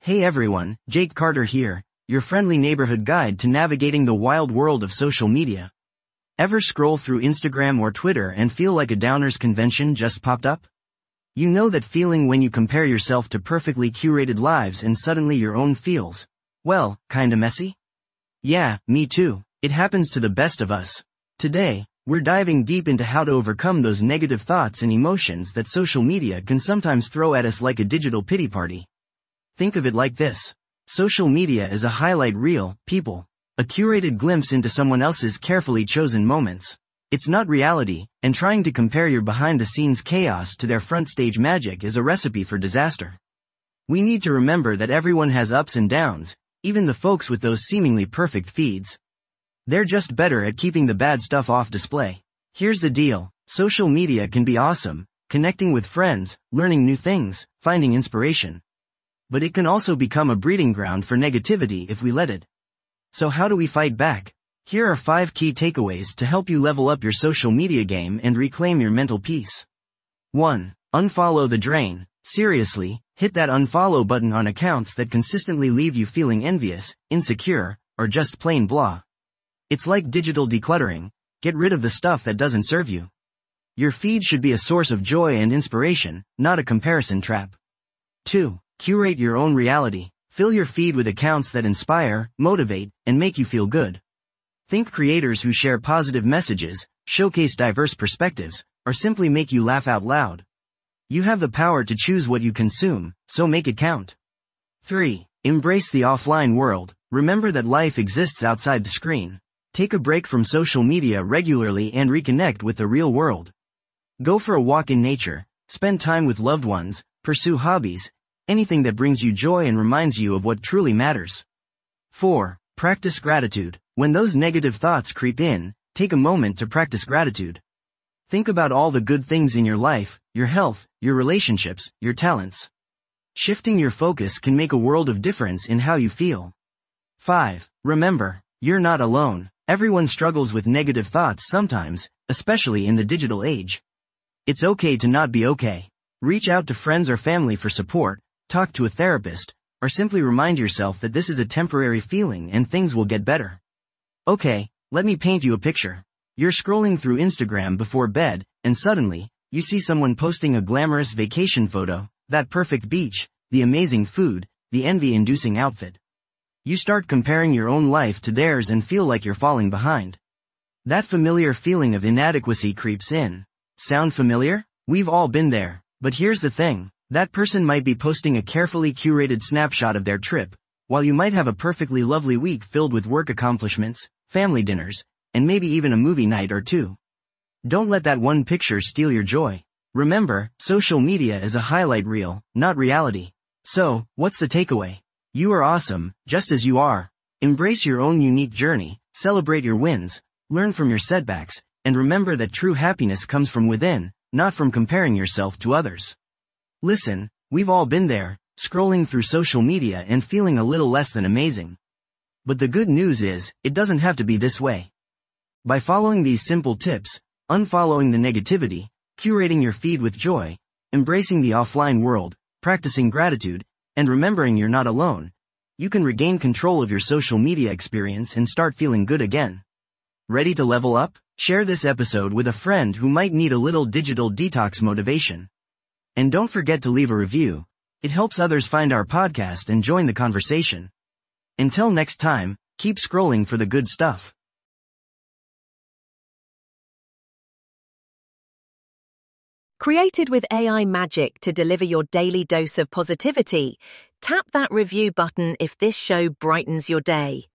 Hey everyone, Jake Carter here, your friendly neighborhood guide to navigating the wild world of social media. Ever scroll through Instagram or Twitter and feel like a downers convention just popped up? You know that feeling when you compare yourself to perfectly curated lives and suddenly your own feels, well, kinda messy? Yeah, me too. It happens to the best of us. Today, we're diving deep into how to overcome those negative thoughts and emotions that social media can sometimes throw at us like a digital pity party. Think of it like this. Social media is a highlight reel, people. A curated glimpse into someone else's carefully chosen moments. It's not reality, and trying to compare your behind-the-scenes chaos to their front-stage magic is a recipe for disaster. We need to remember that everyone has ups and downs, even the folks with those seemingly perfect feeds. They're just better at keeping the bad stuff off display. Here's the deal. Social media can be awesome, connecting with friends, learning new things, finding inspiration. But it can also become a breeding ground for negativity if we let it. So how do we fight back? Here are 5 key takeaways to help you level up your social media game and reclaim your mental peace. 1. Unfollow the drain. Seriously, hit that unfollow button on accounts that consistently leave you feeling envious, insecure, or just plain blah. It's like digital decluttering. Get rid of the stuff that doesn't serve you. Your feed should be a source of joy and inspiration, not a comparison trap. 2. Curate your own reality. Fill your feed with accounts that inspire, motivate, and make you feel good. Think creators who share positive messages, showcase diverse perspectives, or simply make you laugh out loud. You have the power to choose what you consume, so make it count. 3. Embrace the offline world. Remember that life exists outside the screen. Take a break from social media regularly and reconnect with the real world. Go for a walk in nature, spend time with loved ones, pursue hobbies, anything that brings you joy and reminds you of what truly matters. 4. Practice gratitude. When those negative thoughts creep in, take a moment to practice gratitude. Think about all the good things in your life, your health, your relationships, your talents. Shifting your focus can make a world of difference in how you feel. 5. Remember, you're not alone. Everyone struggles with negative thoughts sometimes, especially in the digital age. It's okay to not be okay. Reach out to friends or family for support, talk to a therapist, or simply remind yourself that this is a temporary feeling and things will get better. Okay, let me paint you a picture. You're scrolling through Instagram before bed, and suddenly, you see someone posting a glamorous vacation photo, that perfect beach, the amazing food, the envy-inducing outfit. You start comparing your own life to theirs and feel like you're falling behind. That familiar feeling of inadequacy creeps in. Sound familiar? We've all been there. But here's the thing. That person might be posting a carefully curated snapshot of their trip, while you might have a perfectly lovely week filled with work accomplishments, family dinners, and maybe even a movie night or two. Don't let that one picture steal your joy. Remember, social media is a highlight reel, not reality. So, what's the takeaway? You are awesome, just as you are. Embrace your own unique journey, celebrate your wins, learn from your setbacks, and remember that true happiness comes from within, not from comparing yourself to others. Listen, we've all been there, scrolling through social media and feeling a little less than amazing. But the good news is, it doesn't have to be this way. By following these simple tips, unfollowing the negativity, curating your feed with joy, embracing the offline world, practicing gratitude, and remembering you're not alone, you can regain control of your social media experience and start feeling good again. Ready to level up? Share this episode with a friend who might need a little digital detox motivation. And don't forget to leave a review. It helps others find our podcast and join the conversation. Until next time, keep scrolling for the good stuff. Created with AI magic to deliver your daily dose of positivity, tap that review button if this show brightens your day.